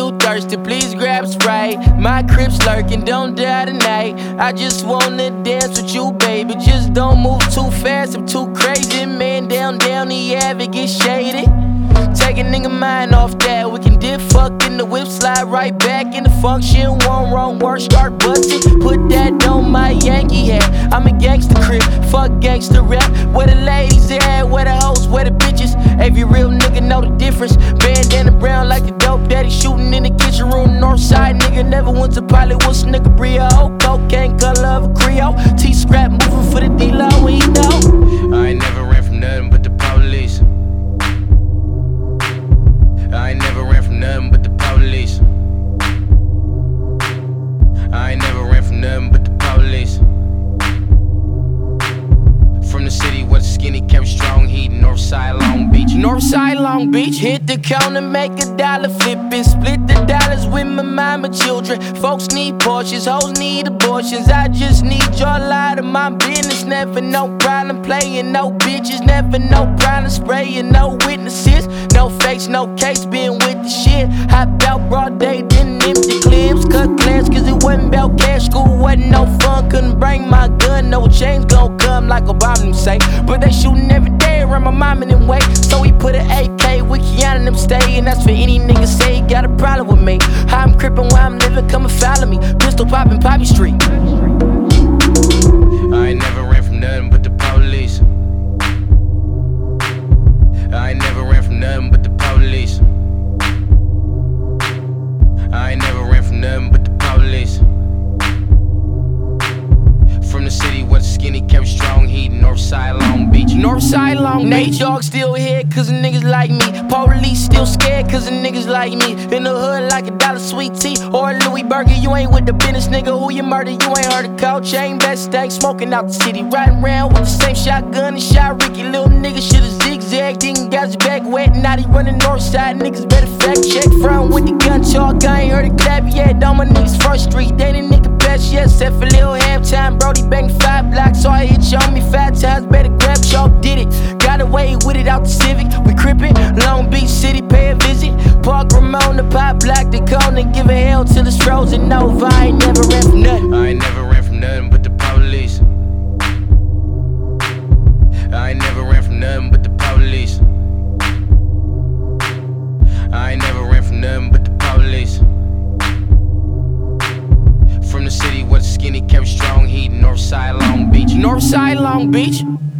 you thirsty, please grab a Sprite. My crib's lurking, don't die tonight. I just wanna dance with you, baby. Just don't move too fast, I'm too crazy. Man, down the Ave, get shaded. Take a nigga mind off that. We can dip, fuck in the whip, slide right back in the function. One wrong word, start busting. Put that on my Yankee hat. I'm a gangster crib, fuck gangster rap. Where the ladies at, where the hoes, where the bitches. Every real nigga know the difference. Bandana brown like the dope daddy shooting in the kitchen room. Northside nigga never went to Hollywood, nigga Brio. Cocaine color of a Creole. T-scrap moving for the D-Lo, we know. I ain't never ran from nothing but the police. I ain't never ran from nothing but the police. I ain't never ran from nothing but the police. From the city where the skinny kept strong heat, Northside, Long Beach. Northside, Long Beach, hit the counter, make $1, flip it, split the dollars with my mama children. Folks need Porsches, hoes need abortions. I just need your light of my business. Never no problem playing, no bitches. Never no problem spraying, no witnesses. No fakes, no case, being with the shit. Hop out broad day, didn't empty clips. Cut class cause it wasn't about cash. School wasn't no fun, couldn't bring my gun. No chains gon' come like Obama them say. But they shooting every day around my mom and them way. So we put an AK with Keanu and them stay. And that's for any nigga say he got a problem with me. How I'm crippin' where I'm living, come and follow me. Pistol poppin' Poppy Street. I ain't never ran from nothing but the police. I ain't never ran from nothing but the police. I ain't never ran from nothing but the police. From the city where the skinny kept strong heat, Northside, Long Beach. Northside, Long Beach. Nate Dogg still here cause the niggas like me. Police still scared cause the niggas like me. In the hood like $1 sweet tea or a Louis Burger. You ain't with the business, nigga. Who you murder? You ain't heard of cold chain, best stank, smoking out the city. Riding around with the same shotgun and shot Ricky. Little nigga shoulda zigzagged, didn't got his back wet. Now he running Northside, niggas better fact check. Front with the gun talk, I ain't heard a clap yet. All my niggas first street, they the nigga best yet. Except for Lil Halftime, Brody banged 5 blocks. So I hit you on me 5 times, better grab chalk, did it. Got away with it out the Civic, we crippin'. Long Beach City, pay a visit. Park Ramon, the pop block, the cone, and give a hell till it's frozen over. I ain't never ran from nothing. I ain't never ran from nothing but the police. I ain't never ran from nothing but the police. I ain't never ran from nothing but the police. From the city where the skinny kept strong heat, Northside, Long Beach. Northside, Long Beach.